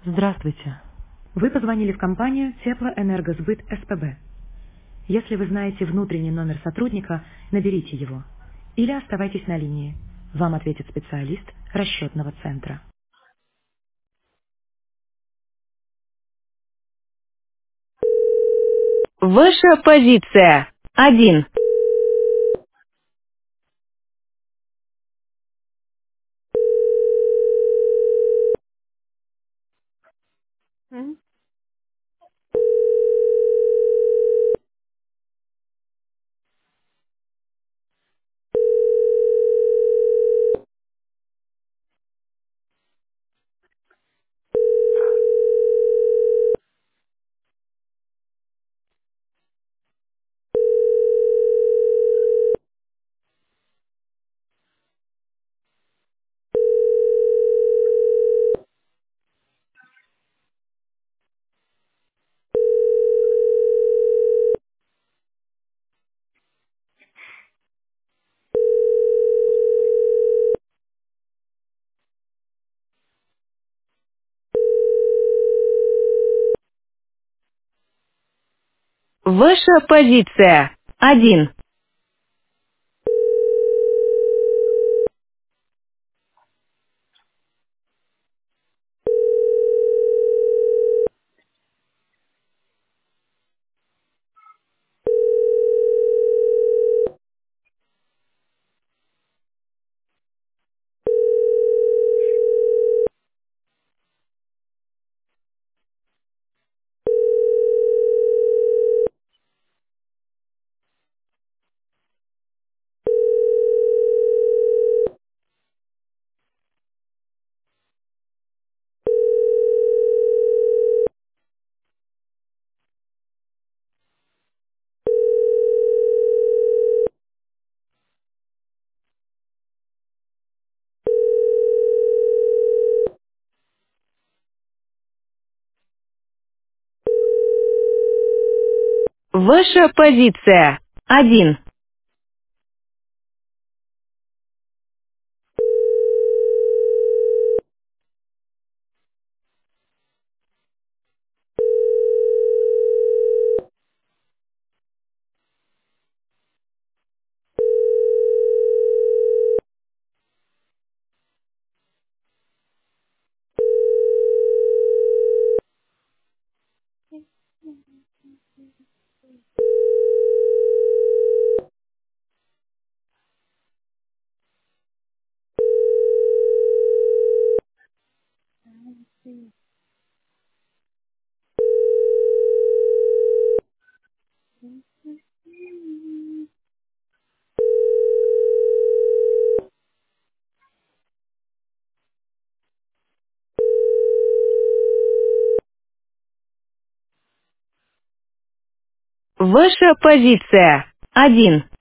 Здравствуйте. Вы позвонили в компанию Теплоэнергосбыт СПБ. Если вы знаете внутренний номер сотрудника, наберите его. Или оставайтесь на линии. Вам ответит специалист расчетного центра. Ваша позиция. 1. Ваша позиция. 1. Ваша позиция. 1. Ваша позиция. 1.